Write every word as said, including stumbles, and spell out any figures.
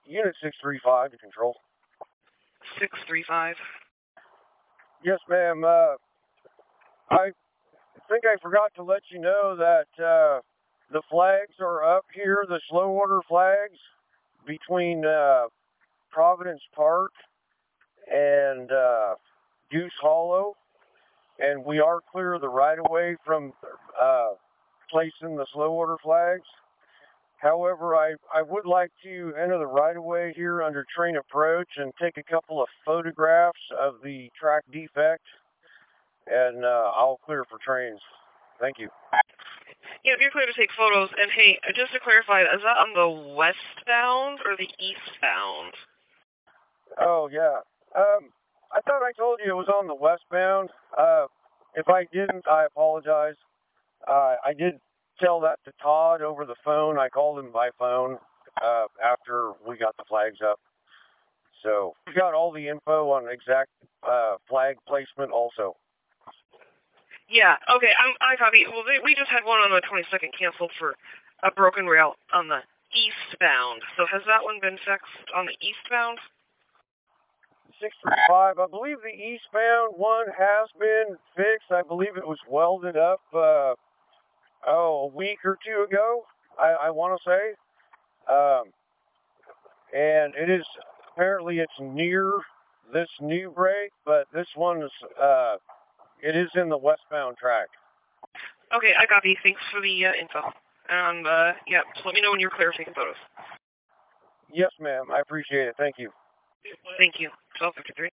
Unit six three five to control. six three five. Yes, ma'am. Uh, I think I forgot to let you know that uh, the flags are up here, the slow order flags, between uh, Providence Park and uh, Goose Hollow, and we are clear of the right-of-way from uh, placing the slow order flags. However, I, I would like to enter the right-of-way here under train approach and take a couple of photographs of the track defect, and uh, I'll clear for trains. Thank you. Yeah, you're clear to take photos. And hey, just to clarify, is that on the westbound or the eastbound? Oh, yeah. Um, I thought I told you it was on the westbound. Uh, if I didn't, I apologize. Uh, I did tell that to Todd over the phone. I called him by phone uh, after we got the flags up. So we got all the info on exact uh, flag placement also. Yeah, okay, I'm, I copy. Well, they, we just had one on the twenty-second canceled for a broken rail on the eastbound. So has that one been fixed on the eastbound? six three five, I believe the eastbound one has been fixed. I believe it was welded up, uh, oh, a week or two ago, I, I want to say. Um, and it is, apparently it's near this new break, but this one is, uh, it is in the westbound track. Okay, I copy. Thanks for the uh, info. And, uh, yeah, just let me know when you're clear taking photos. Yes, ma'am. I appreciate it. Thank you. Thank you. twelve fifty-three.